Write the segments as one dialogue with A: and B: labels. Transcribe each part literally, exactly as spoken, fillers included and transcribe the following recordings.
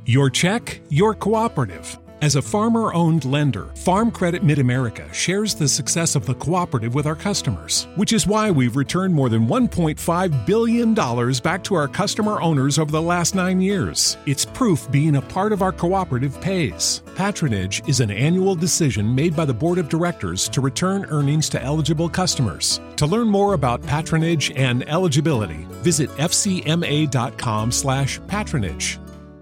A: Your check, your cooperative. As a farmer-owned lender, Farm Credit Mid-America shares the success of the cooperative with our customers, which is why we've returned more than one point five billion dollars back to our customer owners over the last nine years. It's proof being a part of our cooperative pays. Patronage is an annual decision made by the Board of Directors to return earnings to eligible customers. To learn more about patronage and eligibility, visit fcma.com slash patronage.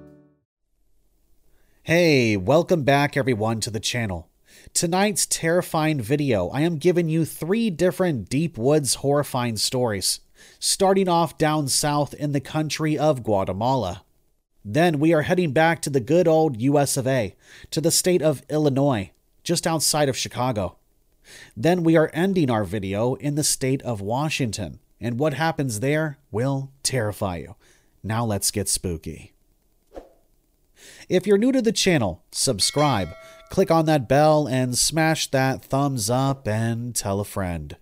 B: Hey, welcome back everyone to the channel. Tonight's terrifying video, I am giving you three different deep woods horrifying stories, starting off down south in the country of Guatemala. Then we are heading back to the good old U S of A, to the state of Illinois, just outside of Chicago. Then we are ending our video in the state of Washington, and what happens there will terrify you. Now let's get spooky. If you're new to the channel, subscribe, click on that bell, and smash that thumbs up and tell a friend.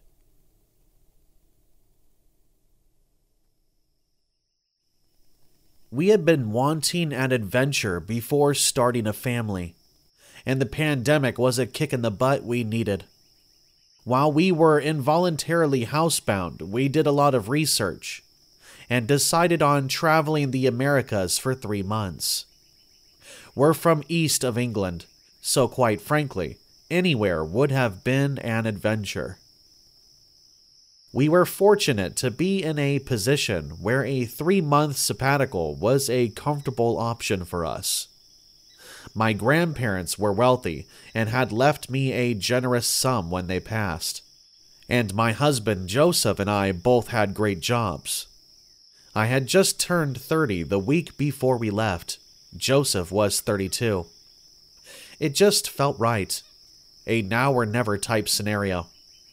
B: We had been wanting an adventure before starting a family, and the pandemic was a kick in the butt we needed. While we were involuntarily housebound, we did a lot of research and decided on traveling the Americas for three months. We're from east of England, so quite frankly, anywhere would have been an adventure. We were fortunate to be in a position where a three-month sabbatical was a comfortable option for us. My grandparents were wealthy and had left me a generous sum when they passed, and my husband Joseph and I both had great jobs. I had just turned thirty the week before we left. Joseph was thirty-two. It just felt right. A now or never type scenario.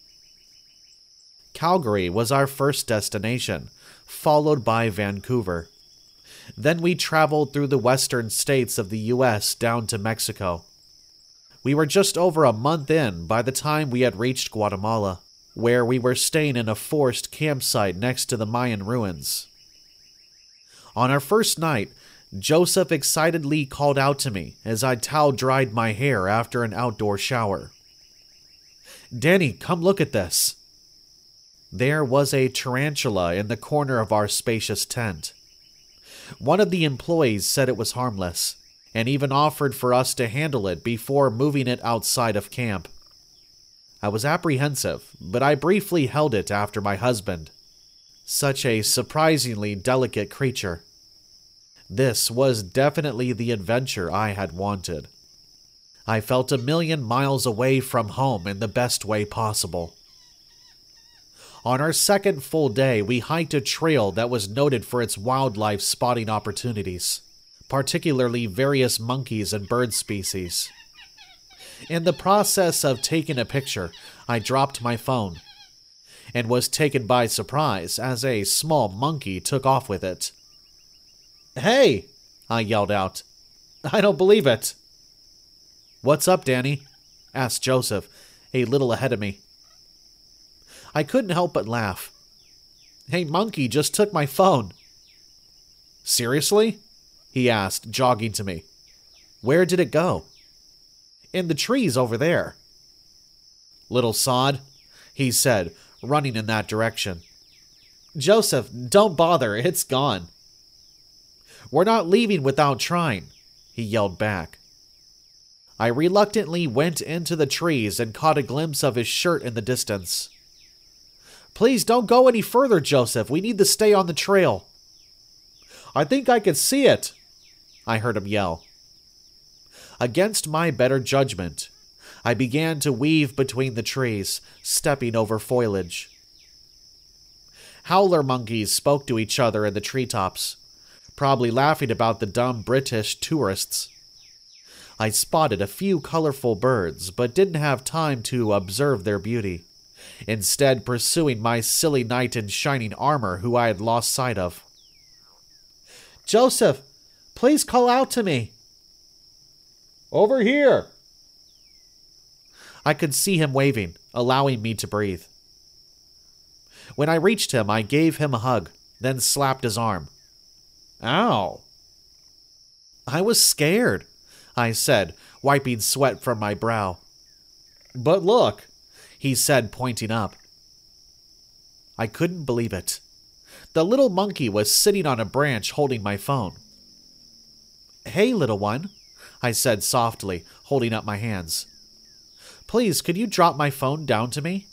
B: Calgary was our first destination, followed by Vancouver. Then we traveled through the western states of the U S down to Mexico. We were just over a month in by the time we had reached Guatemala, where we were staying in a forced campsite next to the Mayan ruins. On our first night, Joseph excitedly called out to me as I towel-dried my hair after an outdoor shower. "Danny, come look at this." There was a tarantula in the corner of our spacious tent. One of the employees said it was harmless, and even offered for us to handle it before moving it outside of camp. I was apprehensive, but I briefly held it after my husband. Such a surprisingly delicate creature. This was definitely the adventure I had wanted. I felt a million miles away from home in the best way possible. On our second full day, we hiked a trail that was noted for its wildlife spotting opportunities, particularly various monkeys and bird species. In the process of taking a picture, I dropped my phone, and was taken by surprise as a small monkey took off with it. "Hey!" I yelled out. "I don't believe it." "What's up, Danny?" asked Joseph, a little ahead of me. I couldn't help but laugh. "Hey, monkey just took my phone." "Seriously?" he asked, jogging to me. "Where did it go?" "In the trees over there." "Little sod," he said, running in that direction. "Joseph, don't bother, it's gone." "We're not leaving without trying," he yelled back. I reluctantly went into the trees and caught a glimpse of his shirt in the distance. "Please don't go any further, Joseph. We need to stay on the trail." "I think I can see it," I heard him yell. Against my better judgment, I began to weave between the trees, stepping over foliage. Howler monkeys spoke to each other in the treetops, probably laughing about the dumb British tourists. I spotted a few colorful birds, but didn't have time to observe their beauty, instead pursuing my silly knight in shining armor who I had lost sight of. "Joseph, please call out to me." "Over here." I could see him waving, allowing me to breathe. When I reached him, I gave him a hug, then slapped his arm. "Ow." I was scared, I said, wiping sweat from my brow. But look, he said, pointing up. I couldn't believe it. The little monkey was sitting on a branch holding my phone. Hey, little one, I said softly, holding up my hands. Please, could you drop my phone down to me?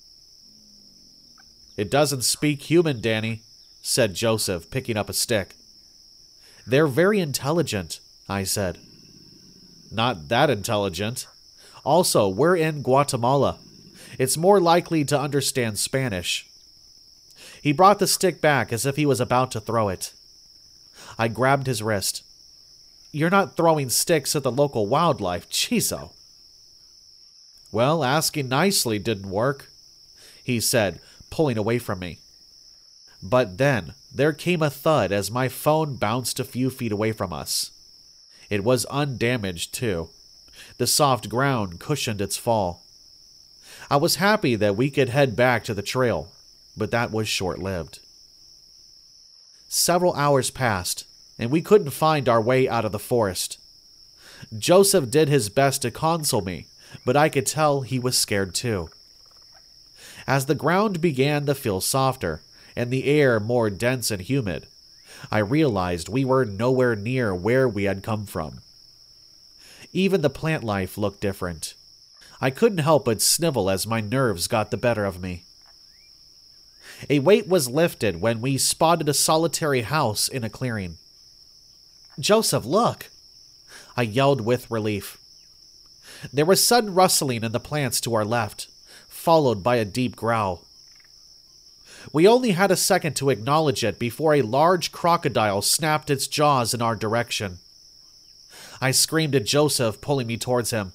B: It doesn't speak human, Danny, said Joseph, picking up a stick. They're very intelligent, I said. Not that intelligent. Also, we're in Guatemala. It's more likely to understand Spanish. He brought the stick back as if he was about to throw it. I grabbed his wrist. You're not throwing sticks at the local wildlife, Chizo. Well, asking nicely didn't work, he said, pulling away from me. But then there came a thud as my phone bounced a few feet away from us. It was undamaged, too. The soft ground cushioned its fall. I was happy that we could head back to the trail, but that was short-lived. Several hours passed, and we couldn't find our way out of the forest. Joseph did his best to console me, but I could tell he was scared too. As the ground began to feel softer, and the air more dense and humid, I realized we were nowhere near where we had come from. Even the plant life looked different. I couldn't help but snivel as my nerves got the better of me. A weight was lifted when we spotted a solitary house in a clearing. Joseph, look! I yelled with relief. There was sudden rustling in the plants to our left, followed by a deep growl. We only had a second to acknowledge it before a large crocodile snapped its jaws in our direction. I screamed at Joseph, pulling me towards him.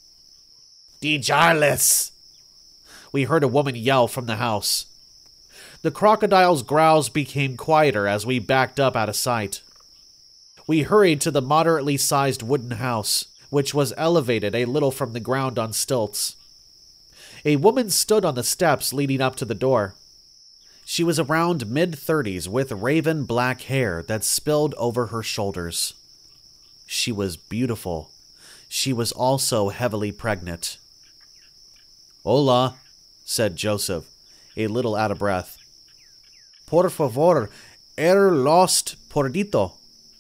B: Dijarles! We heard a woman yell from the house. The crocodile's growls became quieter as we backed up out of sight. We hurried to the moderately sized wooden house, which was elevated a little from the ground on stilts. A woman stood on the steps leading up to the door. She was around mid-thirties with raven black hair that spilled over her shoulders. She was beautiful. She was also heavily pregnant. Hola, said Joseph, a little out of breath. Por favor, er lost pordito.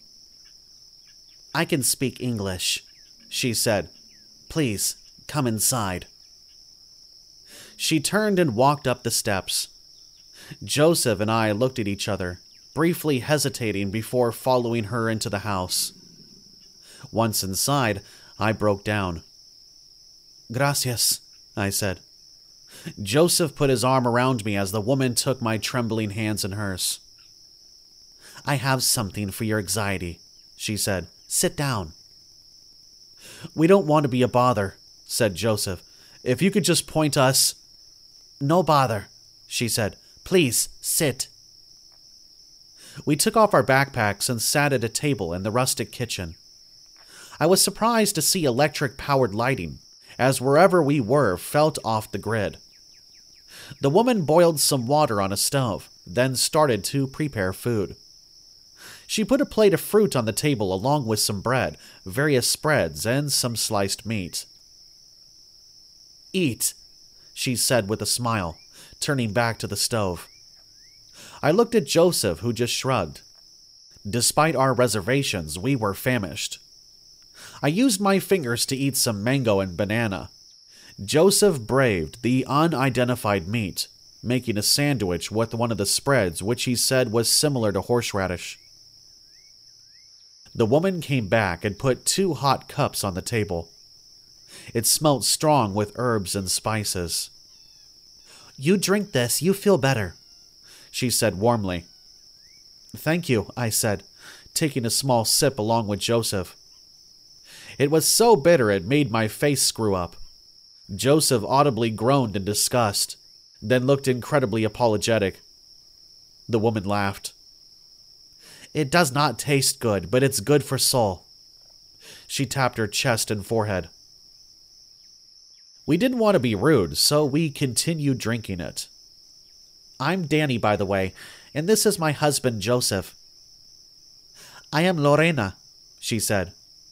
B: I can speak English, she said. Please, come inside. She turned and walked up the steps. Joseph and I looked at each other, briefly hesitating before following her into the house. Once inside, I broke down. Gracias, I said. Joseph put his arm around me as the woman took my trembling hands in hers. I have something for your anxiety, she said. Sit down. We don't want to be a bother, said Joseph. If you could just point us... No bother, she said. Please, sit. We took off our backpacks and sat at a table in the rustic kitchen. I was surprised to see electric-powered lighting, as wherever we were felt off the grid. The woman boiled some water on a stove, then started to prepare food. She put a plate of fruit on the table along with some bread, various spreads, and some sliced meat. Eat, she said with a smile, turning back to the stove. I looked at Joseph, who just shrugged. Despite our reservations, we were famished. I used my fingers to eat some mango and banana. Joseph braved the unidentified meat, making a sandwich with one of the spreads, which he said was similar to horseradish. The woman came back and put two hot cups on the table. It smelt strong with herbs and spices. You drink this, you feel better, she said warmly. Thank you, I said, taking a small sip along with Joseph. It was so bitter it made my face screw up. Joseph audibly groaned in disgust, then looked incredibly apologetic. The woman laughed. It does not taste good, but it's good for soul. She tapped her chest and forehead. We didn't want to be rude, so we continued drinking it. I'm Danny, by the way, and this is my husband, Joseph. I am Lorena, she said.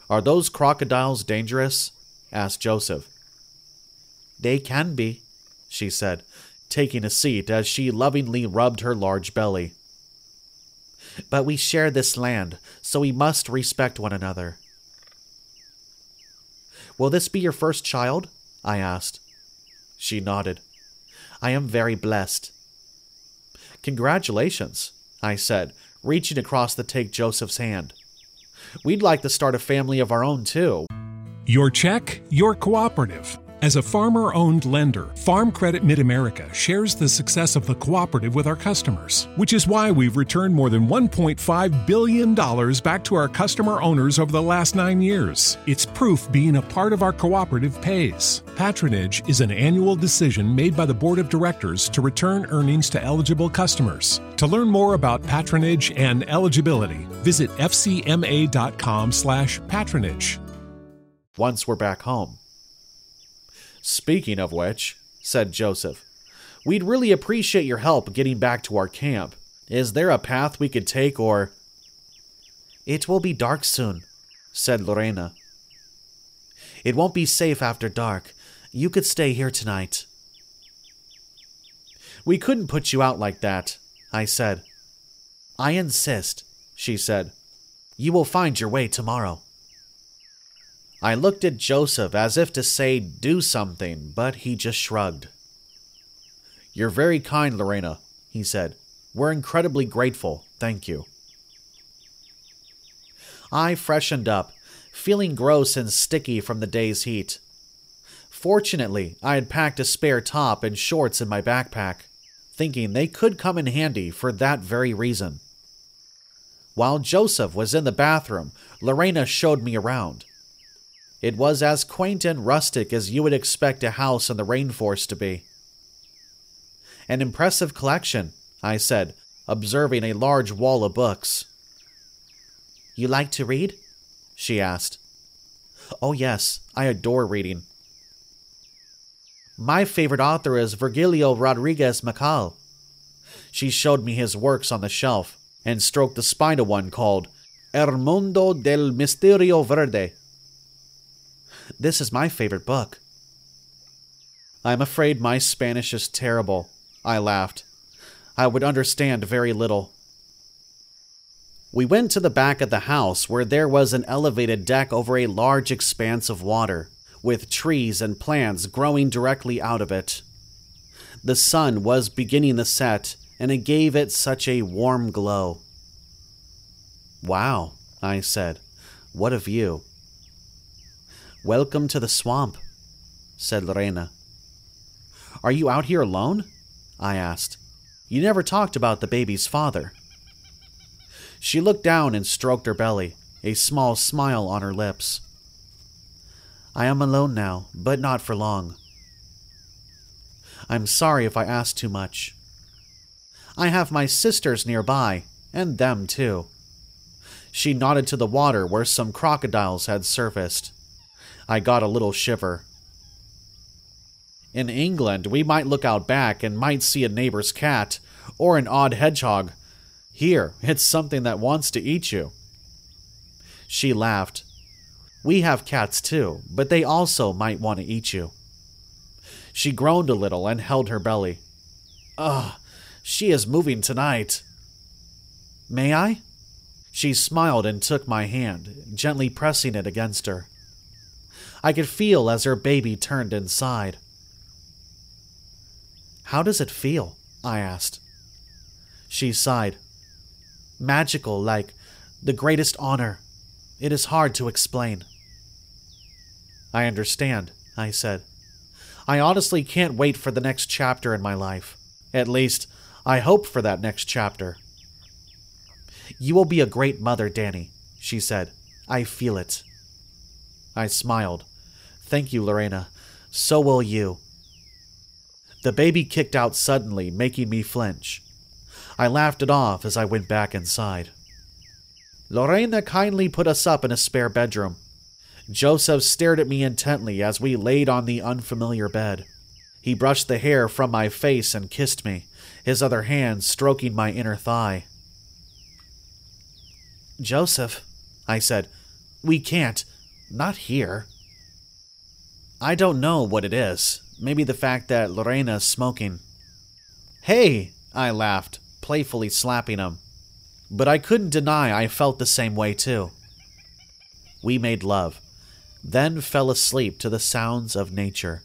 B: "Are those crocodiles dangerous?" asked Joseph.
C: "They can be," she said, taking a seat as she lovingly rubbed her large belly. "But we share this land, so we must respect one another."
B: "Will this be your first child?" I asked.
C: She nodded. "I am very blessed."
B: "Congratulations," I said, reaching across to take Joseph's hand. "We'd like to start a family of our own, too."
A: Your check, your cooperative. As a farmer-owned lender, Farm Credit Mid-America shares the success of the cooperative with our customers, which is why we've returned more than one point five billion dollars back to our customer owners over the last nine years. It's proof being a part of our cooperative pays. Patronage is an annual decision made by the Board of Directors to return earnings to eligible customers. To learn more about patronage and eligibility, visit f c m a dot com slash patronage.
B: Once we're back home. "Speaking of which," said Joseph, "we'd really appreciate your help getting back to our camp. Is there a path we could take, or—"
C: "It will be dark soon," said Lorena. "It won't be safe after dark. You could stay here tonight."
B: "We couldn't put you out like that," I said.
C: "I insist," she said. "You will find your way tomorrow."
B: I looked at Joseph as if to say do something, but he just shrugged. "You're very kind, Lorena," he said. "We're incredibly grateful. Thank you." I freshened up, feeling gross and sticky from the day's heat. Fortunately, I had packed a spare top and shorts in my backpack, thinking they could come in handy for that very reason. While Joseph was in the bathroom, Lorena showed me around. It was as quaint and rustic as you would expect a house in the rainforest to be. "An impressive collection," I said, observing a large wall of books.
C: "You like to read?" she asked.
B: "Oh yes, I adore reading."
C: "My favorite author is Virgilio Rodriguez Macal."
B: She showed me his works on the shelf and stroked the spine of one called El Mundo del Misterio Verde.
C: "This is my favorite book."
B: "I'm afraid my Spanish is terrible," I laughed. "I would understand very little." We went to the back of the house where there was an elevated deck over a large expanse of water, with trees and plants growing directly out of it. The sun was beginning to set, and it gave it such a warm glow. "Wow," I said. "What a view."
C: "Welcome to the swamp," said Lorena.
B: "Are you out here alone?" I asked. "You never talked about the baby's father." She looked down and stroked her belly, a small smile on her lips.
C: "I am alone now, but not for long."
B: "I'm sorry if I asked too much. I have my sisters nearby, and them too." She nodded to the water where some crocodiles had surfaced. I got a little shiver. In England, we might look out back and might see a neighbor's cat, or an odd hedgehog. Here, it's something that wants to eat you. She laughed. "We have cats too, but they also might want to eat you." She groaned a little and held her belly. "Ugh, she is moving tonight."
C: "May I?"
B: She smiled and took my hand, gently pressing it against her. I could feel as her baby turned inside.
C: "How does it feel?" I asked.
B: She sighed.
C: "Magical, like the greatest honor. It is hard to explain."
B: "I understand," I said. "I honestly can't wait for the next chapter in my life. At least, I hope for that next chapter."
C: "You will be a great mother, Danny," she said. "I feel it."
B: I smiled. "Thank you, Lorena. So will you." The baby kicked out suddenly, making me flinch. I laughed it off as I went back inside. Lorena kindly put us up in a spare bedroom. Joseph stared at me intently as we laid on the unfamiliar bed. He brushed the hair from my face and kissed me, his other hand stroking my inner thigh.
C: "Joseph," I said, "we can't.
B: Not here. I don't know what it is. Maybe the fact that Lorena's smoking. Hey, I laughed, playfully slapping him. But I couldn't deny I felt the same way too. We made love, then fell asleep to the sounds of nature.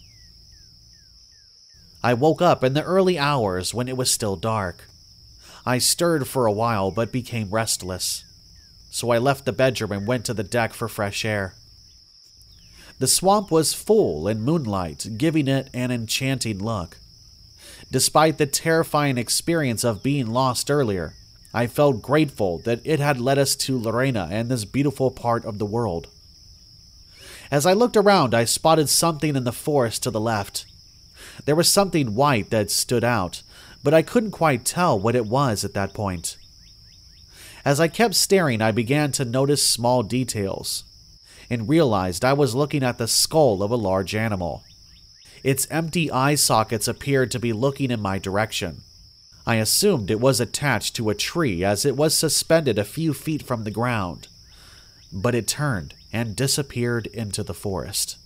B: I woke up in the early hours when it was still dark. I stirred for a while but became restless, so I left the bedroom and went to the deck for fresh air. The swamp was full in moonlight, giving it an enchanting look. Despite the terrifying experience of being lost earlier, I felt grateful that it had led us to Lorena and this beautiful part of the world. As I looked around, I spotted something in the forest to the left. There was something white that stood out, but I couldn't quite tell what it was at that point. As I kept staring, I began to notice small details, and realized I was looking at the skull of a large animal. Its empty eye sockets appeared to be looking in my direction. I assumed it was attached to a tree as it was suspended a few feet from the ground, but it turned and disappeared into the forest.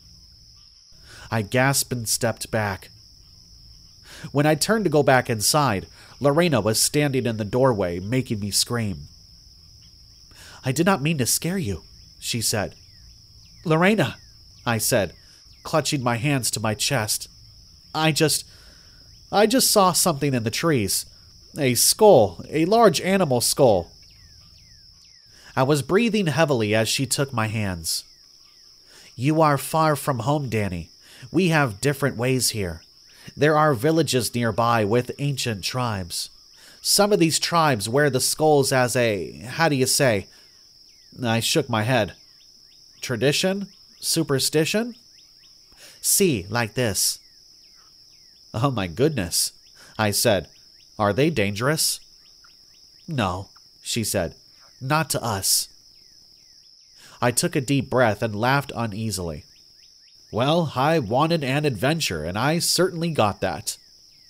B: I gasped and stepped back. When I turned to go back inside, Lorena was standing in the doorway, making me scream. "I did not mean to scare you," she said. "Lorena," I said, clutching my hands to my chest. I just... I just saw something in the trees. A skull, a large animal skull." I was breathing heavily as she took my hands. "You are far from home, Danny. We have different ways here. There are villages nearby with ancient tribes. Some of these tribes wear the skulls as a, how do you say?" I shook my head. "Tradition? Superstition?" "See, like this." "Oh my goodness," I said. "Are they dangerous?" "No," she said. "Not to us." I took a deep breath and laughed uneasily. Well, I wanted an adventure, and I certainly got that.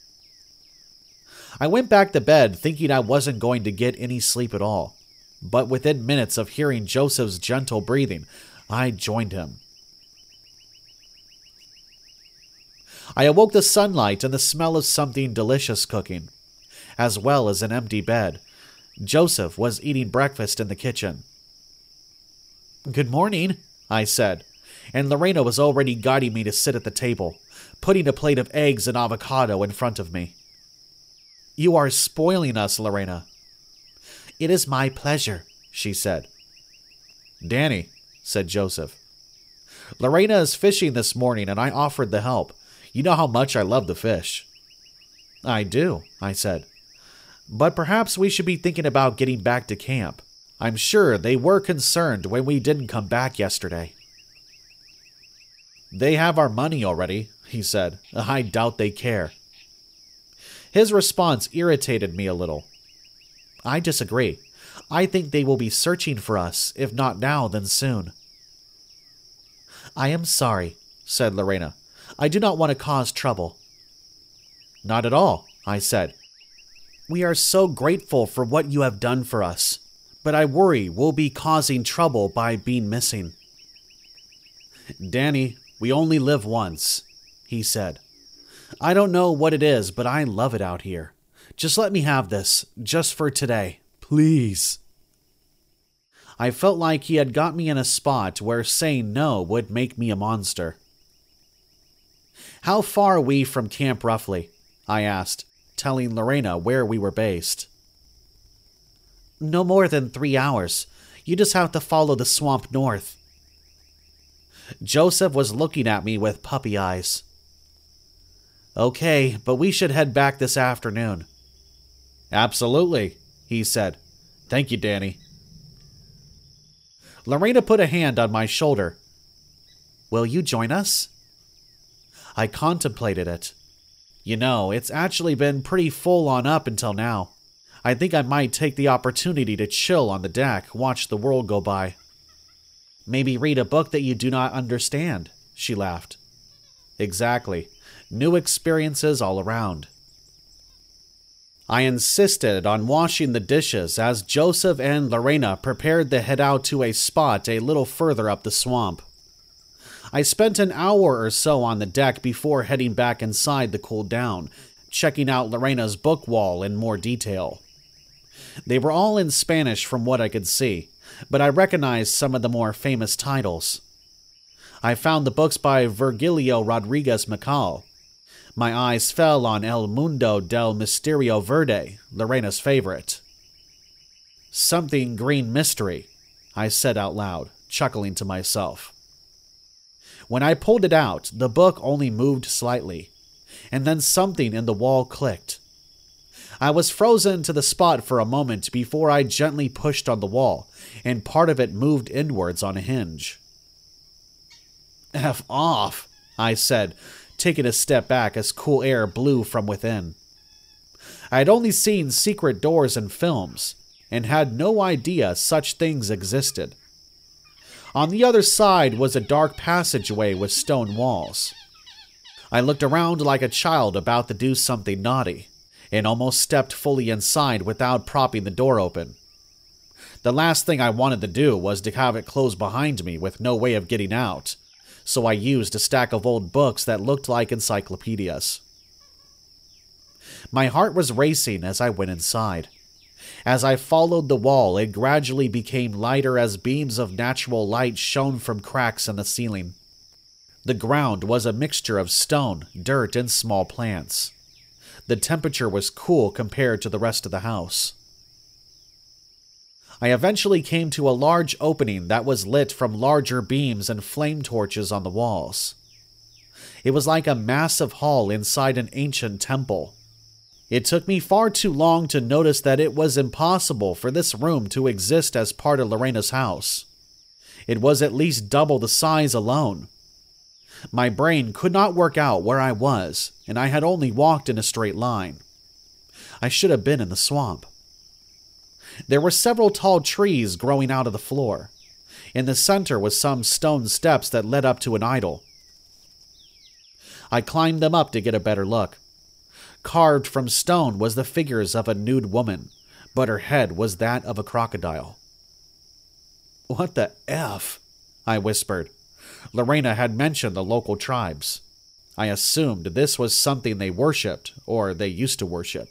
B: I went back to bed thinking I wasn't going to get any sleep at all, but within minutes of hearing Joseph's gentle breathing, I joined him. I awoke to sunlight and the smell of something delicious cooking, as well as an empty bed. Joseph was eating breakfast in the kitchen. "Good morning," I said, and Lorena was already guiding me to sit at the table, putting a plate of eggs and avocado in front of me. "You are spoiling us, Lorena." "It is my pleasure," she said. "Danny," said Joseph. "Lorena is fishing this morning and I offered the help. You know how much I love the fish." "I do," I said. "But perhaps we should be thinking about getting back to camp. I'm sure they were concerned when we didn't come back yesterday." "They have our money already," he said. "I doubt they care." His response irritated me a little. "I disagree. I think they will be searching for us, if not now, then soon." "I am sorry," said Lorena. "I do not want to cause trouble." "Not at all," I said. "We are so grateful for what you have done for us, but I worry we'll be causing trouble by being missing." "Danny, we only live once," he said. "I don't know what it is, but I love it out here. Just let me have this, just for today, please." I felt like he had got me in a spot where saying no would make me a monster. "How far are we from camp roughly?" I asked, telling Lorena where we were based. "No more than three hours. You just have to follow the swamp north." Joseph was looking at me with puppy eyes. "Okay, but we should head back this afternoon." "Absolutely," he said. "Thank you, Danny." Lorena put a hand on my shoulder. "Will you join us?" I contemplated it. You know, it's actually been pretty full on up until now. I think I might take the opportunity to chill on the deck, watch the world go by. "Maybe read a book that you do not understand," she laughed. "Exactly. New experiences all around." I insisted on washing the dishes as Joseph and Lorena prepared to head out to a spot a little further up the swamp. I spent an hour or so on the deck before heading back inside to cool down, checking out Lorena's book wall in more detail. They were all in Spanish from what I could see, but I recognized some of the more famous titles. I found the books by Virgilio Rodriguez Macal. My eyes fell on El Mundo del Misterio Verde, Lorena's favorite. Something green mystery, I said out loud, chuckling to myself. When I pulled it out, the book only moved slightly, and then something in the wall clicked. I was frozen to the spot for a moment before I gently pushed on the wall, and part of it moved inwards on a hinge. F off, I said, taking a step back as cool air blew from within. I had only seen secret doors in films, and had no idea such things existed. On the other side was a dark passageway with stone walls. I looked around like a child about to do something naughty, and almost stepped fully inside without propping the door open. The last thing I wanted to do was to have it close behind me with no way of getting out, so I used a stack of old books that looked like encyclopedias. My heart was racing as I went inside. As I followed the wall, it gradually became lighter as beams of natural light shone from cracks in the ceiling. The ground was a mixture of stone, dirt, and small plants. The temperature was cool compared to the rest of the house. I eventually came to a large opening that was lit from larger beams and flame torches on the walls. It was like a massive hall inside an ancient temple. It took me far too long to notice that it was impossible for this room to exist as part of Lorena's house. It was at least double the size alone. My brain could not work out where I was, and I had only walked in a straight line. I should have been in the swamp. There were several tall trees growing out of the floor. In the center was some stone steps that led up to an idol. I climbed them up to get a better look. Carved from stone was the figures of a nude woman, but her head was that of a crocodile. "What the F?" I whispered. Lorena had mentioned the local tribes. I assumed this was something they worshipped, or they used to worship.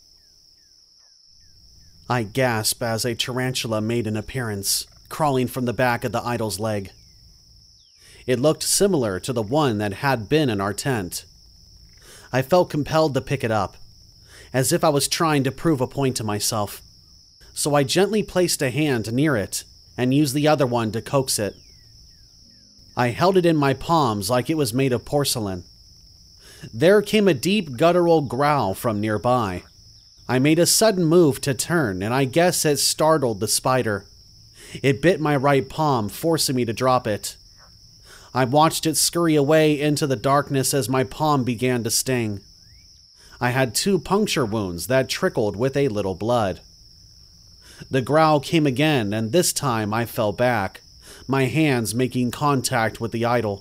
B: I gasped as a tarantula made an appearance, crawling from the back of the idol's leg. It looked similar to the one that had been in our tent. I felt compelled to pick it up, as if I was trying to prove a point to myself. So I gently placed a hand near it and used the other one to coax it. I held it in my palms like it was made of porcelain. There came a deep guttural growl from nearby. I made a sudden move to turn, and I guess it startled the spider. It bit my right palm, forcing me to drop it. I watched it scurry away into the darkness as my palm began to sting. I had two puncture wounds that trickled with a little blood. The growl came again, and this time I fell back, my hands making contact with the idol.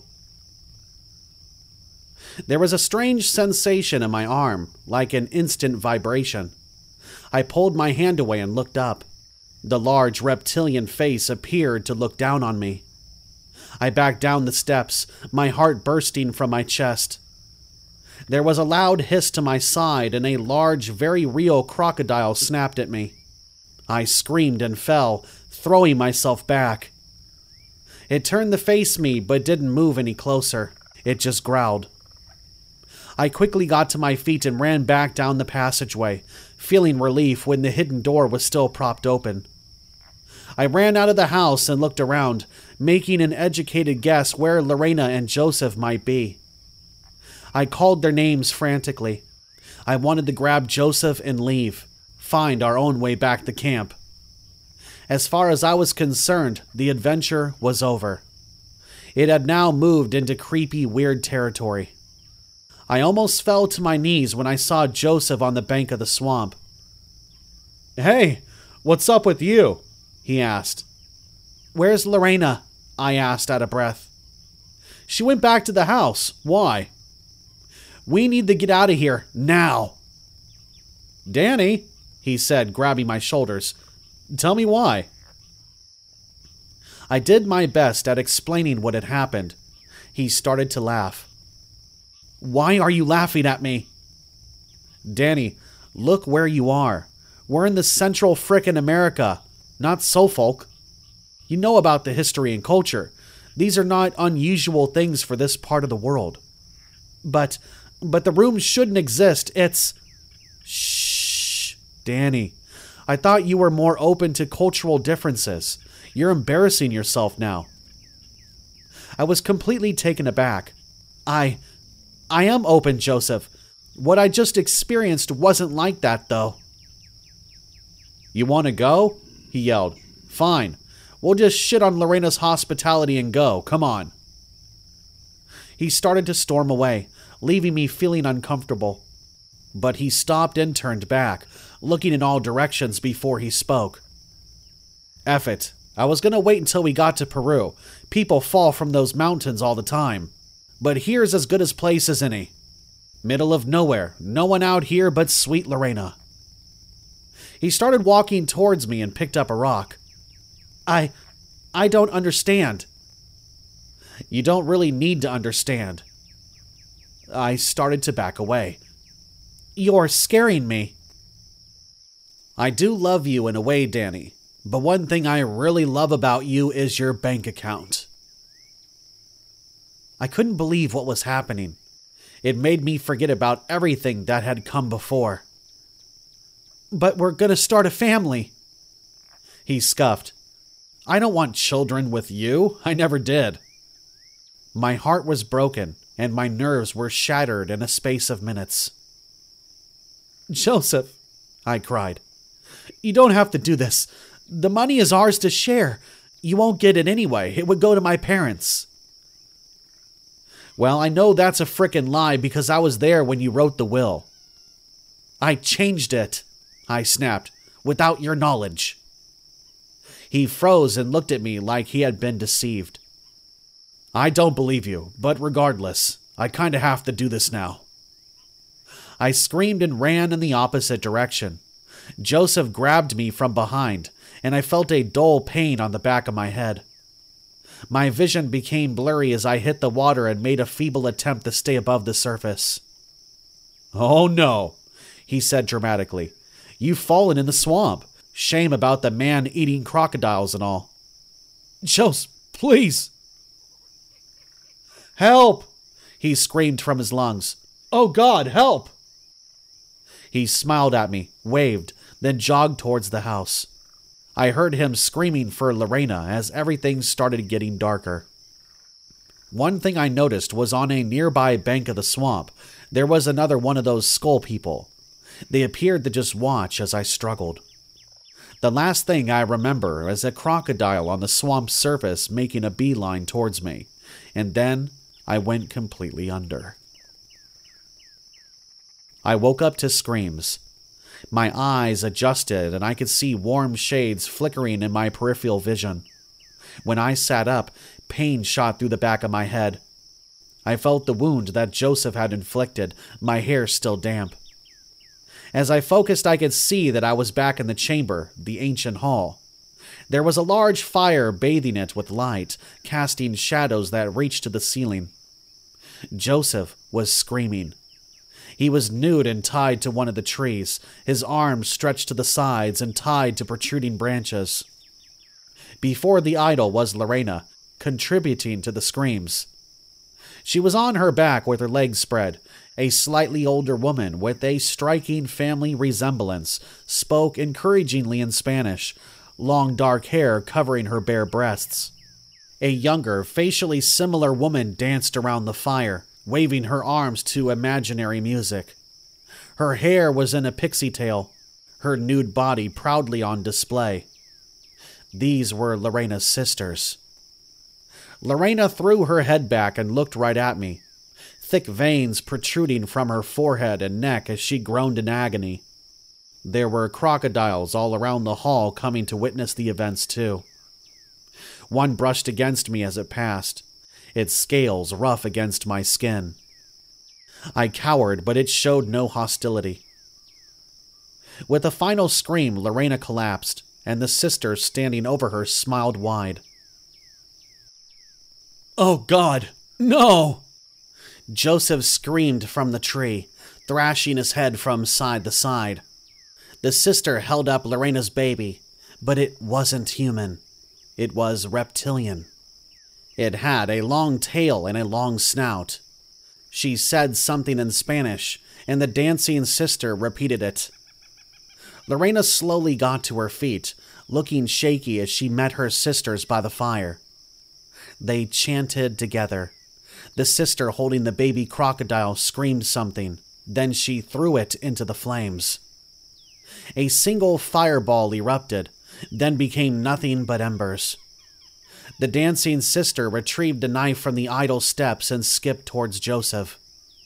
B: There was a strange sensation in my arm, like an instant vibration. I pulled my hand away and looked up. The large reptilian face appeared to look down on me. I backed down the steps, my heart bursting from my chest. There was a loud hiss to my side, and a large, very real crocodile snapped at me. I screamed and fell, throwing myself back. It turned to face me, but didn't move any closer. It just growled. I quickly got to my feet and ran back down the passageway, feeling relief when the hidden door was still propped open. I ran out of the house and looked around, making an educated guess where Lorena and Joseph might be. I called their names frantically. I wanted to grab Joseph and leave, find our own way back to camp. As far as I was concerned, the adventure was over. It had now moved into creepy, weird territory. I almost fell to my knees when I saw Joseph on the bank of the swamp. "Hey, what's up with you?" he asked. "Where's Lorena?" I asked out of breath. "She went back to the house. Why?" "We need to get out of here, now." "Danny," he said, grabbing my shoulders. "Tell me why." I did my best at explaining what had happened. He started to laugh. "Why are you laughing at me?" "Danny, look where you are. We're in the central frickin' America, not Suffolk. You know about the history and culture. These are not unusual things for this part of the world." But, but the room shouldn't exist. It's... Shh, Danny. I thought you were more open to cultural differences. You're embarrassing yourself now. I was completely taken aback. I... I am open, Joseph. What I just experienced wasn't like that, though. "You want to go?" he yelled. "Fine. We'll just shit on Lorena's hospitality and go. Come on." He started to storm away, leaving me feeling uncomfortable. But he stopped and turned back, looking in all directions before he spoke. "Eff it. I was gonna wait until we got to Peru. People fall from those mountains all the time. But here's as good a place as any. Middle of nowhere, no one out here but sweet Lorena." He started walking towards me and picked up a rock. I... I don't understand." "You don't really need to understand." I started to back away. "You're scaring me." "I do love you in a way, Danny, but one thing I really love about you is your bank account." I couldn't believe what was happening. It made me forget about everything that had come before. "But we're gonna start a family." He scuffed. "I don't want children with you. I never did." My heart was broken, and my nerves were shattered in a space of minutes. "Joseph," I cried, "you don't have to do this. The money is ours to share. You won't get it anyway. It would go to my parents." "Well, I know that's a frickin' lie because I was there when you wrote the will." "I changed it," I snapped, "without your knowledge." He froze and looked at me like he had been deceived. "I don't believe you, but regardless, I kinda have to do this now." I screamed and ran in the opposite direction. Joseph grabbed me from behind, and I felt a dull pain on the back of my head. My vision became blurry as I hit the water and made a feeble attempt to stay above the surface. "Oh no," he said dramatically. "You've fallen in the swamp. Shame about the man-eating crocodiles and all." "Jose, please." "Help!" he screamed from his lungs. "Oh God, help!" He smiled at me, waved, then jogged towards the house. I heard him screaming for Lorena as everything started getting darker. One thing I noticed was on a nearby bank of the swamp, there was another one of those skull people. They appeared to just watch as I struggled. The last thing I remember is a crocodile on the swamp's surface making a beeline towards me, and then I went completely under. I woke up to screams. My eyes adjusted and I could see warm shades flickering in my peripheral vision. When I sat up, pain shot through the back of my head. I felt the wound that Joseph had inflicted, my hair still damp. As I focused, I could see that I was back in the chamber, the ancient hall. There was a large fire bathing it with light, casting shadows that reached to the ceiling. Joseph was screaming. He was nude and tied to one of the trees, his arms stretched to the sides and tied to protruding branches. Before the idol was Lorena, contributing to the screams. She was on her back with her legs spread. A slightly older woman with a striking family resemblance spoke encouragingly in Spanish, long dark hair covering her bare breasts. A younger, facially similar woman danced around the fire, waving her arms to imaginary music. Her hair was in a pixie tail, her nude body proudly on display. These were Lorena's sisters. Lorena threw her head back and looked right at me, thick veins protruding from her forehead and neck as she groaned in agony. There were crocodiles all around the hall coming to witness the events too. One brushed against me as it passed, its scales rough against my skin. I cowered, but it showed no hostility. With a final scream, Lorena collapsed, and the sister standing over her smiled wide.
C: "Oh God, no!"
B: Joseph screamed from the tree, thrashing his head from side to side. The sister held up Lorena's baby, but it wasn't human. It was reptilian. It had a long tail and a long snout. She said something in Spanish, and the dancing sister repeated it. Lorena slowly got to her feet, looking shaky as she met her sisters by the fire. They chanted together. The sister holding the baby crocodile screamed something, then she threw it into the flames. A single fireball erupted, then became nothing but embers. The dancing sister retrieved a knife from the idol steps and skipped towards Joseph.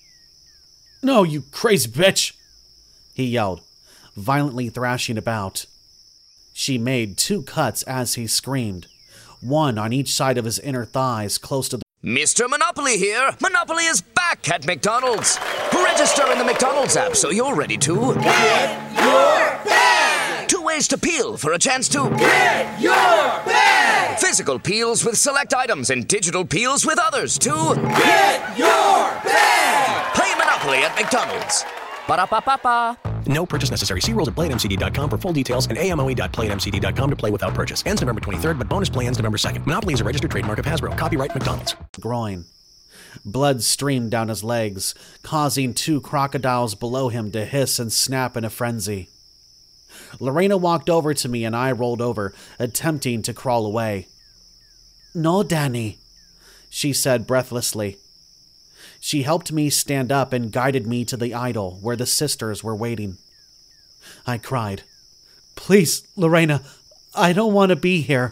C: "No, you crazy bitch!"
B: he yelled, violently thrashing about. She made two cuts as he screamed, one on each side of his inner thighs close to the
D: Mister Monopoly here. Monopoly is back at McDonald's. Register in the McDonald's app so you're ready to
E: get your bag.
D: Two ways to peel for a chance to
E: get your bag.
D: Physical peels with select items and digital peels with others to
E: get your bag.
D: Play Monopoly at McDonald's. Ba-da-ba-ba-ba.
F: No purchase necessary. See rules at play at m c d dot com for full details and a m o e dot play at m c d dot com to play without purchase. Ends November twenty-third, but bonus play ends November second. Monopoly is a registered trademark of Hasbro. Copyright McDonald's.
B: groin. Blood streamed down his legs, causing two crocodiles below him to hiss and snap in a frenzy. Lorena walked over to me and I rolled over, attempting to crawl away. "No, Danny," she said breathlessly. She helped me stand up and guided me to the idol where the sisters were waiting. I cried, "Please, Lorena, I don't want to be here."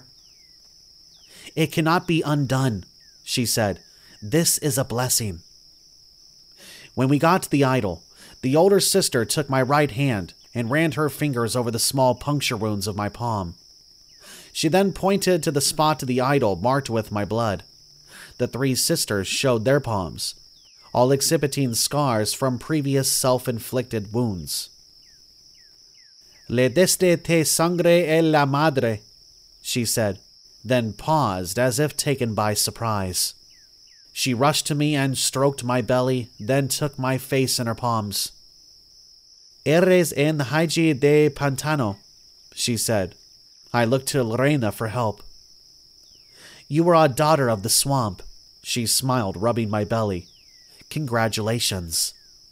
B: "It cannot be undone," she said. "This is a blessing." When we got to the idol, the older sister took my right hand and ran her fingers over the small puncture wounds of my palm. She then pointed to the spot of the idol marked with my blood. The three sisters showed their palms, all exhibiting scars from previous self-inflicted wounds. "Le deste te sangre e la madre," she said, then paused as if taken by surprise. She rushed to me and stroked my belly, then took my face in her palms. "Eres en Haji de Pantano," she said. I looked to Lorena for help. "You are a daughter of the swamp," she smiled, rubbing my belly. "Congratulations."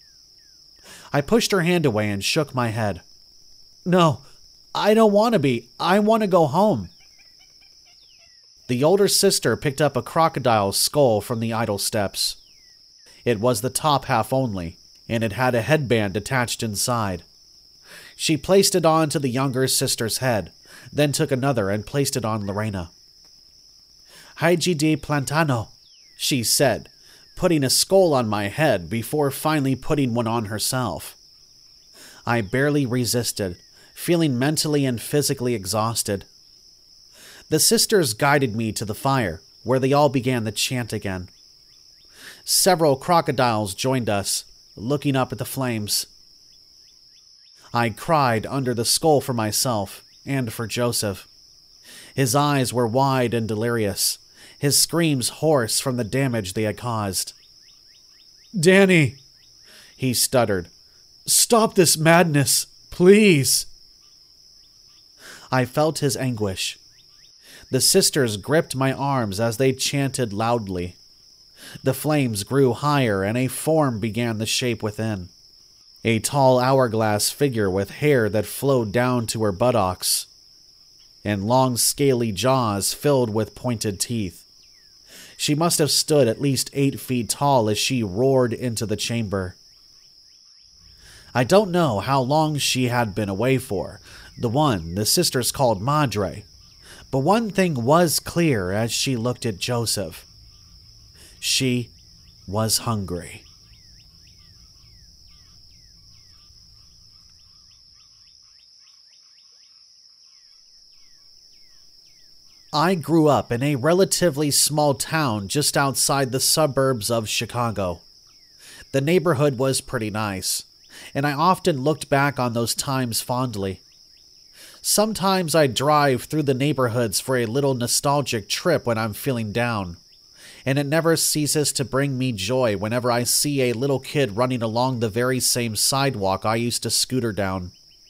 B: I pushed her hand away and shook my head. "No, I don't want to be. I want to go home." The older sister picked up a crocodile's skull from the idol steps. It was the top half only, and it had a headband attached inside. She placed it onto the younger sister's head, then took another and placed it on Lorena. "Haji de Plantano," she said, putting a skull on my head before finally putting one on herself. I barely resisted, feeling mentally and physically exhausted. The sisters guided me to the fire, where they all began to chant again. Several crocodiles joined us, looking up at the flames. I cried under the skull for myself and for Joseph. His eyes were wide and delirious, his screams hoarse from the damage they had caused. "Danny," he stuttered, "stop this madness, please." I felt his anguish. The sisters gripped my arms as they chanted loudly. The flames grew higher and a form began to shape within. A tall hourglass figure with hair that flowed down to her buttocks, and long scaly jaws filled with pointed teeth. She must have stood at least eight feet tall as she roared into the chamber. I don't know how long she had been away for, the one the sisters called Madre, but one thing was clear as she looked at Joseph. She was hungry. I grew up in a relatively small town just outside the suburbs of Chicago. The neighborhood was pretty nice. and I often looked back on those times fondly. Sometimes I drive through the neighborhoods for a little nostalgic trip when I'm feeling down, and it never ceases to bring me joy whenever I see a little kid running along the very same sidewalk I used to scooter down.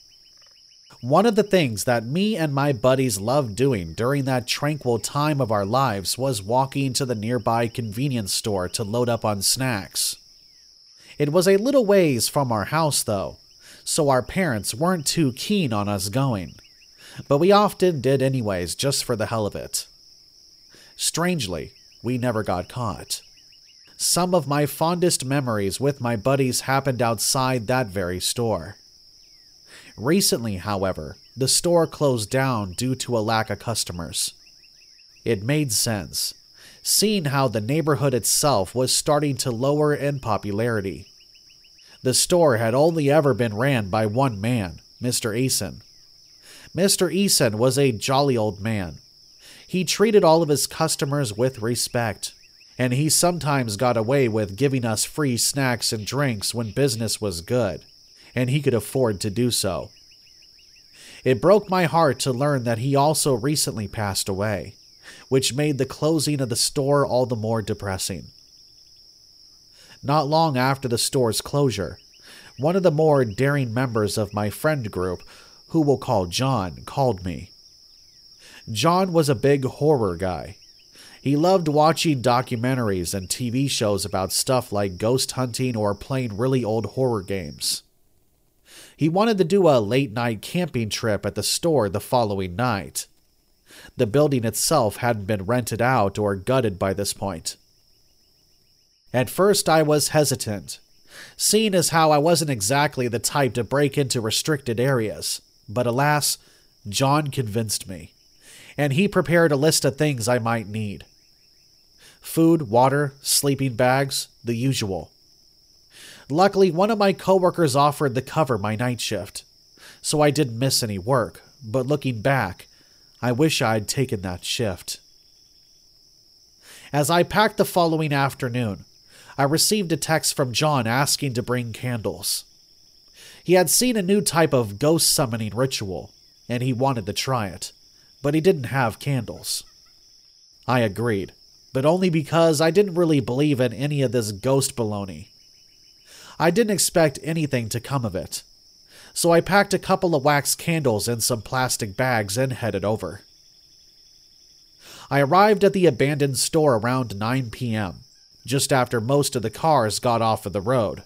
B: One of the things that me and my buddies loved doing during that tranquil time of our lives was walking to the nearby convenience store to load up on snacks. It was a little ways from our house, though, so our parents weren't too keen on us going, but we often did anyways just for the hell of it. Strangely, we never got caught. Some of my fondest memories with my buddies happened outside that very store. Recently, however, the store closed down due to a lack of customers. It made sense, seeing how the neighborhood itself was starting to lower in popularity. The store had only ever been ran by one man, Mister Eason. Mister Eason was a jolly old man. He treated all of his customers with respect, and he sometimes got away with giving us free snacks and drinks when business was good, and he could afford to do so. It broke my heart to learn that he also recently passed away, which made the closing of the store all the more depressing. Not long after the store's closure, one of the more daring members of my friend group, who we'll call John, called me. John was a big horror guy. He loved watching documentaries and T V shows about stuff like ghost hunting or playing really old horror games. He wanted to do a late-night camping trip at the store the following night. The building itself hadn't been rented out or gutted by this point. At first I was hesitant, seeing as how I wasn't exactly the type to break into restricted areas, but alas, John convinced me, and he prepared a list of things I might need. Food, water, sleeping bags, the usual. Luckily, one of my coworkers offered to cover my night shift, so I didn't miss any work, but looking back, I wish I had taken that shift. As I packed the following afternoon, I received a text from John asking to bring candles. He had seen a new type of ghost summoning ritual, and he wanted to try it, but he didn't have candles. I agreed, but only because I didn't really believe in any of this ghost baloney. I didn't expect anything to come of it, so I packed a couple of wax candles in some plastic bags and headed over. I arrived at the abandoned store around nine p.m., just after most of the cars got off of the road.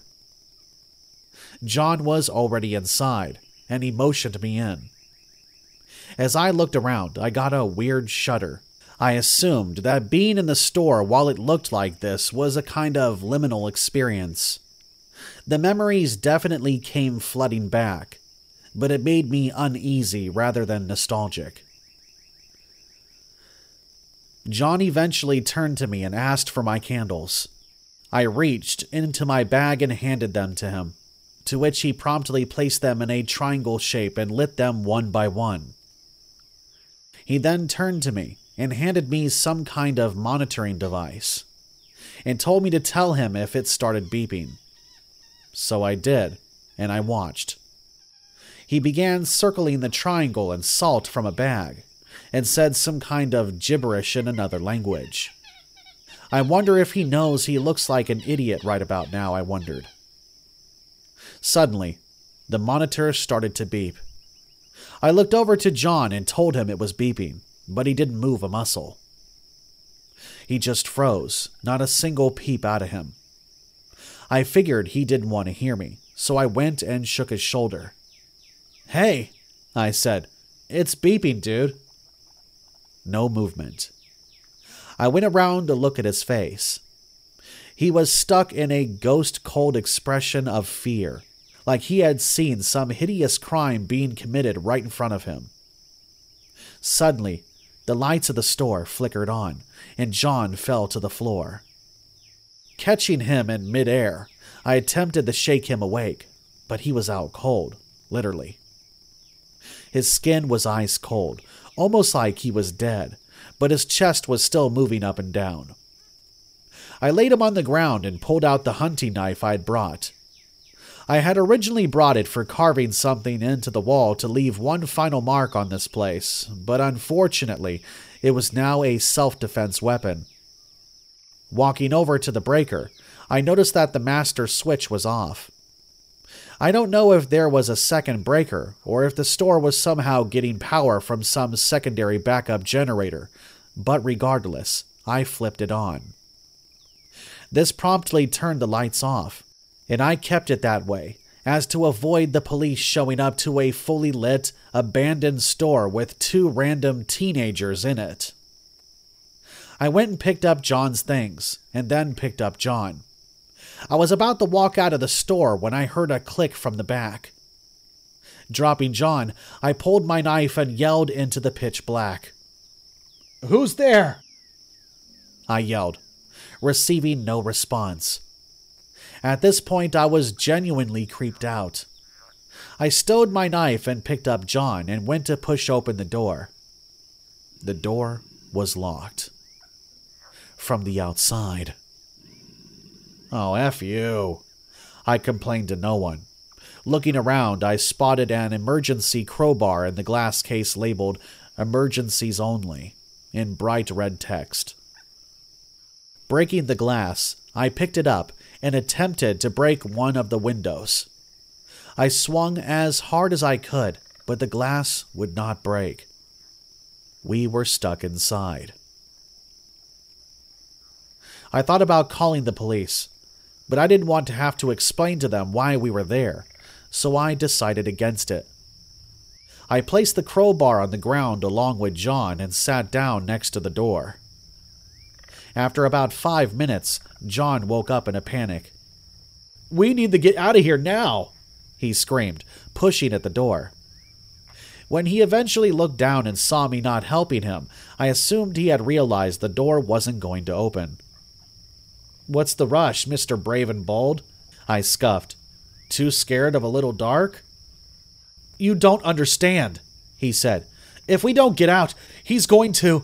B: John was already inside, and he motioned me in. As I looked around, I got a weird shudder. I assumed that being in the store while it looked like this was a kind of liminal experience. The memories definitely came flooding back, but it made me uneasy rather than nostalgic. John eventually turned to me and asked for my candles. I reached into my bag and handed them to him, to which he promptly placed them in a triangle shape and lit them one by one. He then turned to me and handed me some kind of monitoring device, and told me to tell him if it started beeping. So I did, and I watched. He began circling the triangle and salt from a bag, and said some kind of gibberish in another language. I wonder if he knows he looks like an idiot right about now, I wondered. Suddenly, the monitor started to beep. I looked over to John and told him it was beeping, but he didn't move a muscle. He just froze, not a single peep out of him. I figured he didn't want to hear me, so I went and shook his shoulder. "Hey," I said, "it's beeping, dude." No movement. I went around to look at his face. He was stuck in a ghost-cold expression of fear, like he had seen some hideous crime being committed right in front of him. Suddenly, the lights of the store flickered on, and John fell to the floor. Catching him in midair, I attempted to shake him awake, but he was out cold, literally. His skin was ice cold, almost like he was dead, but his chest was still moving up and down. I laid him on the ground and pulled out the hunting knife I'd brought. I had originally brought it for carving something into the wall to leave one final mark on this place, but unfortunately, it was now a self-defense weapon. Walking over to the breaker, I noticed that the master switch was off. I don't know if there was a second breaker, or if the store was somehow getting power from some secondary backup generator, but regardless, I flipped it on. This promptly turned the lights off, and I kept it that way, as to avoid the police showing up to a fully lit, abandoned store with two random teenagers in it. I went and picked up John's things, and then picked up John. I was about to walk out of the store when I heard a click from the back. Dropping John, I pulled my knife and yelled into the pitch black. "Who's there?" I yelled, receiving no response. At this point, I was genuinely creeped out. I stowed my knife and picked up John and went to push open the door. The door was locked. From the outside. "Oh, F you," I complained to no one. Looking around, I spotted an emergency crowbar in the glass case labeled "Emergencies Only" in bright red text. Breaking the glass, I picked it up and attempted to break one of the windows. I swung as hard as I could, but the glass would not break. We were stuck inside. I thought about calling the police, but I didn't want to have to explain to them why we were there, so I decided against it. I placed the crowbar on the ground along with John and sat down next to the door. After about five minutes, John woke up in a panic. "We need to get out of here now," he screamed, pushing at the door. When he eventually looked down and saw me not helping him, I assumed he had realized the door wasn't going to open. "What's the rush, Mister Brave and Bold?" I scuffed. "Too scared of a little dark?" "You don't understand," he said. "If we don't get out, he's going to—"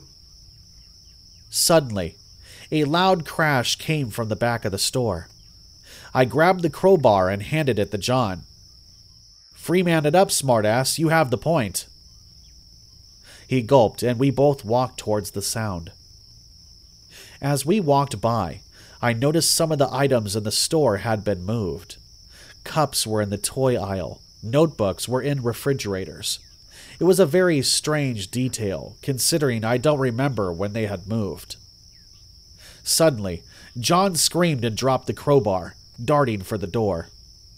B: Suddenly, a loud crash came from the back of the store. I grabbed the crowbar and handed it to John. "Freeman it up, smartass, you have the point." He gulped, and we both walked towards the sound. As we walked by, I noticed some of the items in the store had been moved. Cups were in the toy aisle. Notebooks were in refrigerators. It was a very strange detail, considering I don't remember when they had moved. Suddenly, John screamed and dropped the crowbar, darting for the door.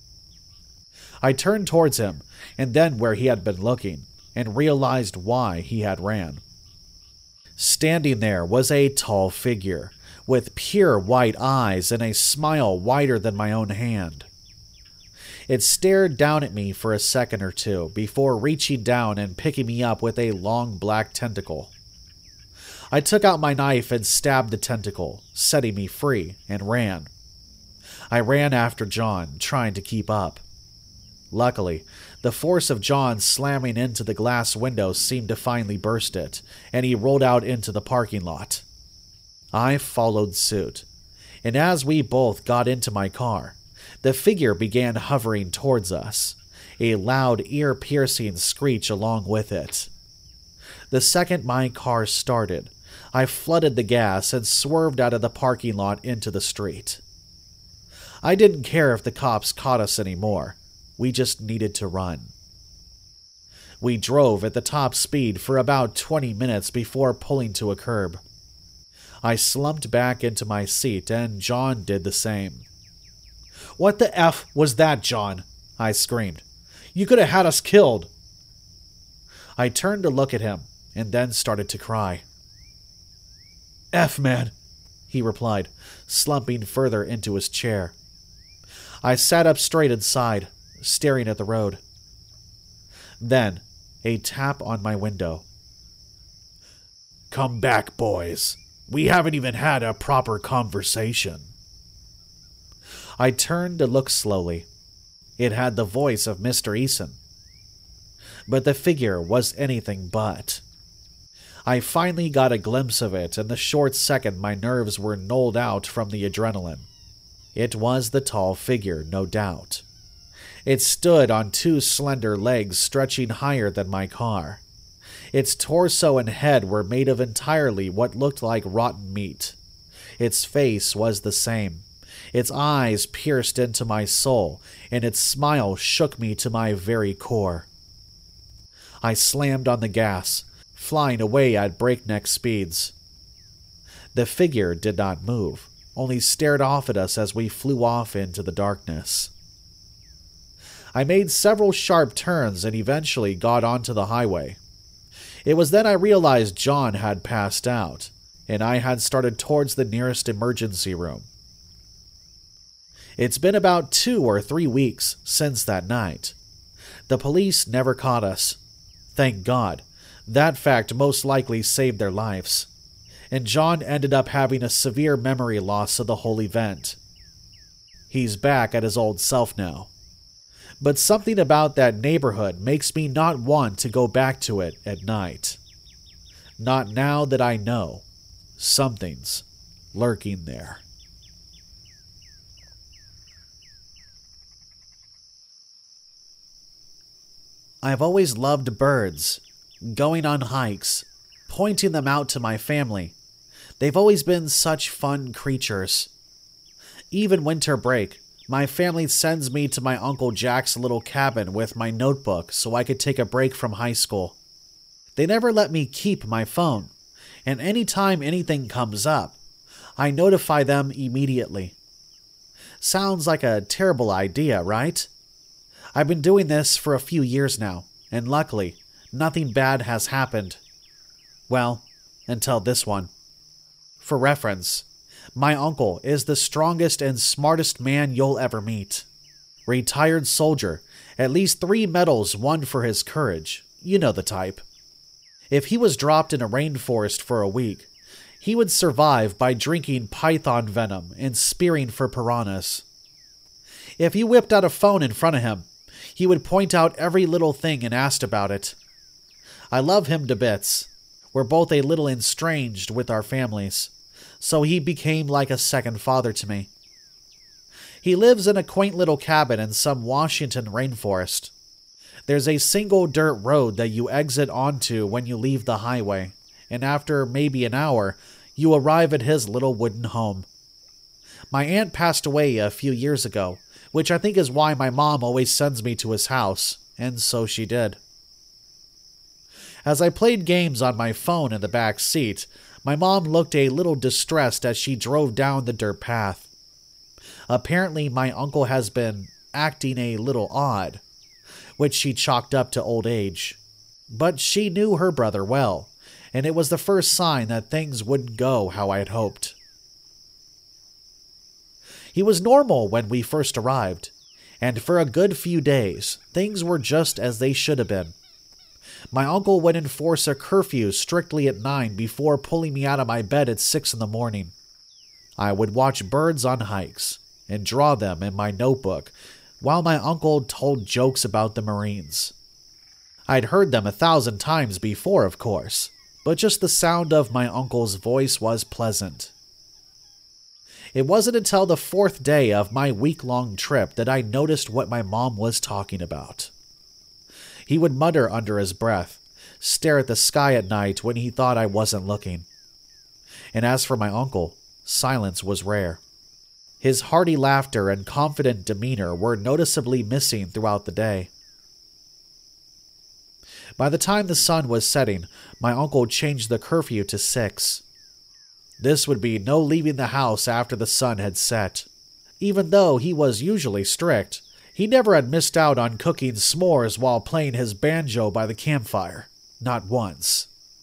B: I turned towards him, and then where he had been looking, and realized why he had ran. Standing there was a tall figure, with pure white eyes and a smile wider than my own hand. It stared down at me for a second or two before reaching down and picking me up with a long black tentacle. I took out my knife and stabbed the tentacle, setting me free, and ran. I ran after John, trying to keep up. Luckily, the force of John slamming into the glass window seemed to finally burst it, and he rolled out into the parking lot. I followed suit, and as we both got into my car, the figure began hovering towards us, a loud, ear-piercing screech along with it. The second my car started, I flooded the gas and swerved out of the parking lot into the street. I didn't care if the cops caught us anymore. We just needed to run. We drove at the top speed for about twenty minutes before pulling to a curb. I slumped back into my seat, and John did the same. "What the F was that, John?" I screamed. "You could have had us killed." I turned to look at him, and then started to cry. "F, man," he replied, slumping further into his chair. I sat up straight inside, staring at the road. Then, a tap on my window. "Come back, boys. We haven't even had a proper conversation." I turned to look slowly. It had the voice of Mister Eason. But the figure was anything but. I finally got a glimpse of it in the short second my nerves were nulled out from the adrenaline. It was the tall figure, no doubt. It stood on two slender legs stretching higher than my car. Its torso and head were made of entirely what looked like rotten meat. Its face was the same. Its eyes pierced into my soul, and its smile shook me to my very core. I slammed on the gas, flying away at breakneck speeds. The figure did not move, only stared off at us as we flew off into the darkness. I made several sharp turns and eventually got onto the highway. It was then I realized John had passed out, and I had started towards the nearest emergency room. It's been about two or three weeks since that night. The police never caught us. Thank God. That fact most likely saved their lives. And John ended up having a severe memory loss of the whole event. He's back at his old self now. But something about that neighborhood makes me not want to go back to it at night. Not now that I know something's lurking there. I've always loved birds, going on hikes, pointing them out to my family. They've always been such fun creatures. Even winter break, my family sends me to my Uncle Jack's little cabin with my notebook so I could take a break from high school. They never let me keep my phone, and anytime anything comes up, I notify them immediately. Sounds like a terrible idea, right? I've been doing this for a few years now, and luckily, nothing bad has happened. Well, until this one. For reference, my uncle is the strongest and smartest man you'll ever meet. Retired soldier, at least three medals won for his courage. You know the type. If he was dropped in a rainforest for a week, he would survive by drinking python venom and spearing for piranhas. If you whipped out a phone in front of him, he would point out every little thing and asked about it. I love him to bits. We're both a little estranged with our families, so he became like a second father to me. He lives in a quaint little cabin in some Washington rainforest. There's a single dirt road that you exit onto when you leave the highway, and after maybe an hour, you arrive at his little wooden home. My aunt passed away a few years ago, which I think is why my mom always sends me to his house, and so she did. As I played games on my phone in the back seat, my mom looked a little distressed as she drove down the dirt path. Apparently, my uncle has been acting a little odd, which she chalked up to old age. But she knew her brother well, and it was the first sign that things wouldn't go how I had hoped. He was normal when we first arrived, and for a good few days, things were just as they should have been. My uncle would enforce a curfew strictly at nine before pulling me out of my bed at six in the morning. I would watch birds on hikes and draw them in my notebook while my uncle told jokes about the Marines. I'd heard them a thousand times before, of course, but just the sound of my uncle's voice was pleasant. It wasn't until the fourth day of my week-long trip that I noticed what my mom was talking about. He would mutter under his breath, stare at the sky at night when he thought I wasn't looking. And as for my uncle, silence was rare. His hearty laughter and confident demeanor were noticeably missing throughout the day. By the time the sun was setting, my uncle changed the curfew to six. This would be no leaving the house after the sun had set. Even though he was usually strict, he never had missed out on cooking s'mores while playing his banjo by the campfire. Not once.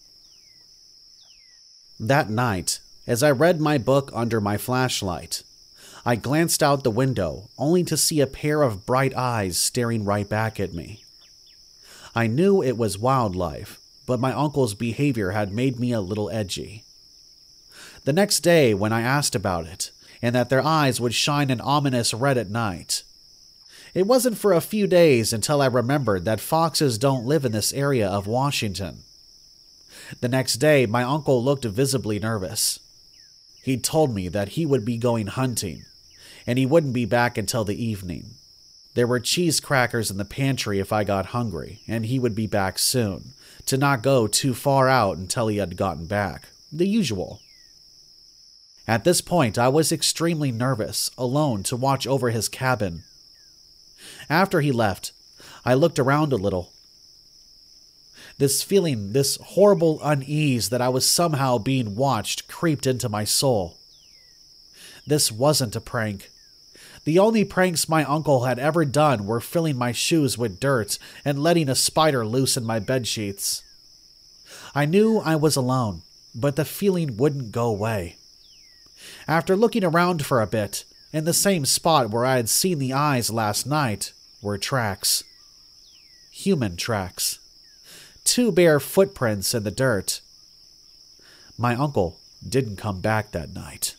B: That night, as I read my book under my flashlight, I glanced out the window only to see a pair of bright eyes staring right back at me. I knew it was wildlife, but my uncle's behavior had made me a little edgy. The next day, when I asked about it, and that their eyes would shine an ominous red at night, it wasn't for a few days until I remembered that foxes don't live in this area of Washington. The next day, my uncle looked visibly nervous. He told me that he would be going hunting, and he wouldn't be back until the evening. There were cheese crackers in the pantry if I got hungry, and he would be back soon, to not go too far out until he had gotten back. The usual. At this point, I was extremely nervous, alone, to watch over his cabin. After he left, I looked around a little. This feeling, this horrible unease that I was somehow being watched, creeped into my soul. This wasn't a prank. The only pranks my uncle had ever done were filling my shoes with dirt and letting a spider loose in my bedsheets. I knew I was alone, but the feeling wouldn't go away. After looking around for a bit, in the same spot where I had seen the eyes last night were tracks. Human tracks. Two bare footprints in the dirt. My uncle didn't come back that night.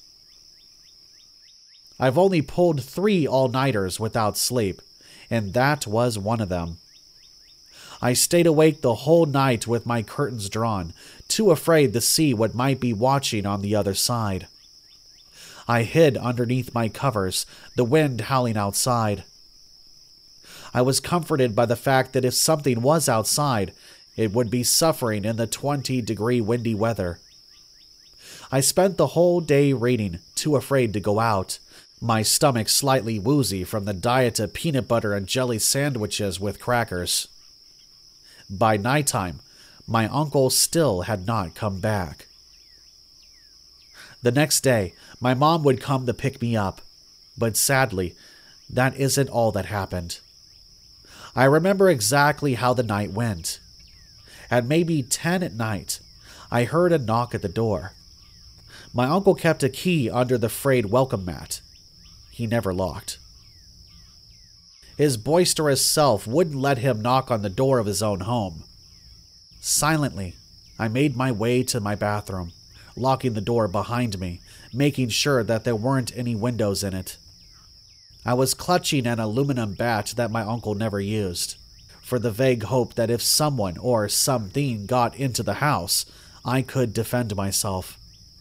B: I've only pulled three all-nighters without sleep, and that was one of them. I stayed awake the whole night with my curtains drawn, too afraid to see what might be watching on the other side. I hid underneath my covers, the wind howling outside. I was comforted by the fact that if something was outside, it would be suffering in the twenty-degree windy weather. I spent the whole day reading, too afraid to go out, my stomach slightly woozy from the diet of peanut butter and jelly sandwiches with crackers. By nighttime, my uncle still had not come back. The next day, my mom would come to pick me up, but sadly, that isn't all that happened. I remember exactly how the night went. At maybe ten at night, I heard a knock at the door. My uncle kept a key under the frayed welcome mat. He never locked. His boisterous self wouldn't let him knock on the door of his own home. Silently, I made my way to my bathroom, locking the door behind me, making sure that there weren't any windows in it. I was clutching an aluminum bat that my uncle never used, for the vague hope that if someone or something got into the house, I could defend myself.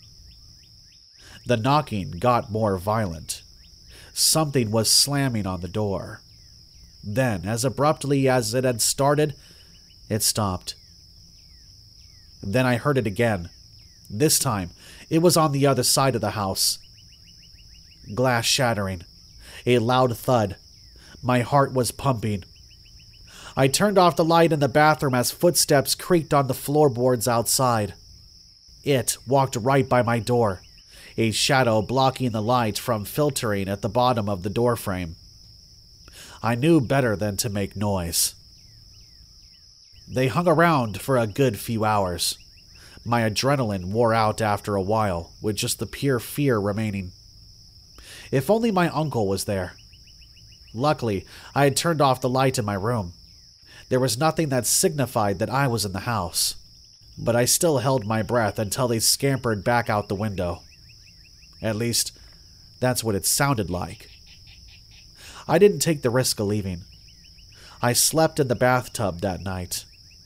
B: The knocking got more violent. Something was slamming on the door. Then, as abruptly as it had started, it stopped. Then I heard it again. This time, it was on the other side of the house. Glass shattering. A loud thud. My heart was pumping. I turned off the light in the bathroom as footsteps creaked on the floorboards outside. It walked right by my door, a shadow blocking the light from filtering at the bottom of the doorframe. I knew better than to make noise. They hung around for a good few hours. My adrenaline wore out after a while, with just the pure fear remaining. If only my uncle was there. Luckily, I had turned off the light in my room. There was nothing that signified that I was in the house, but I still held my breath until they scampered back out the window. At least, that's what it sounded like. I didn't take the risk of leaving. I slept in the bathtub that night.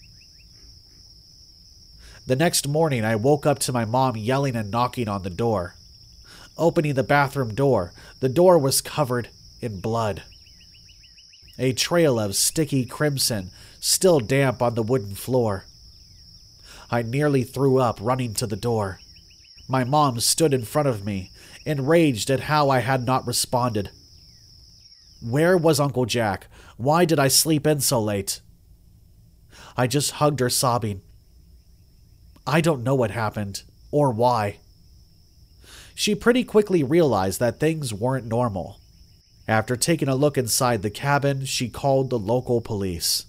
B: The next morning, I woke up to my mom yelling and knocking on the door. Opening the bathroom door, the door was covered in blood. A trail of sticky crimson, still damp on the wooden floor. I nearly threw up running to the door. My mom stood in front of me, enraged at how I had not responded. Where was Uncle Jack? Why did I sleep in so late? I just hugged her, sobbing. I don't know what happened, or why. She pretty quickly realized that things weren't normal. After taking a look inside the cabin, she called the local police.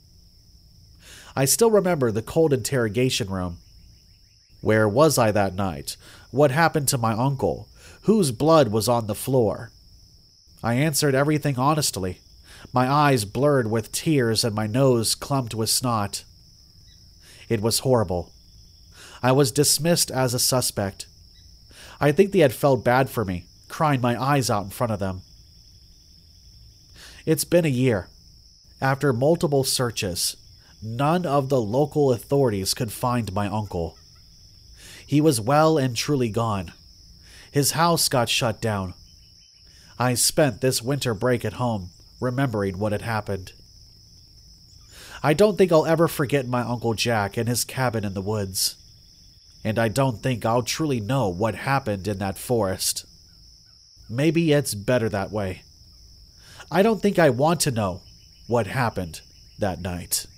B: I still remember the cold interrogation room. Where was I that night? What happened to my uncle? Whose blood was on the floor? I answered everything honestly, my eyes blurred with tears and my nose clumped with snot. It was horrible. I was dismissed as a suspect. I think they had felt bad for me, crying my eyes out in front of them. It's been a year. After multiple searches, none of the local authorities could find my uncle. He was well and truly gone. His house got shut down. I spent this winter break at home, remembering what had happened. I don't think I'll ever forget my Uncle Jack and his cabin in the woods. And I don't think I'll truly know what happened in that forest. Maybe it's better that way. I don't think I want to know what happened that night.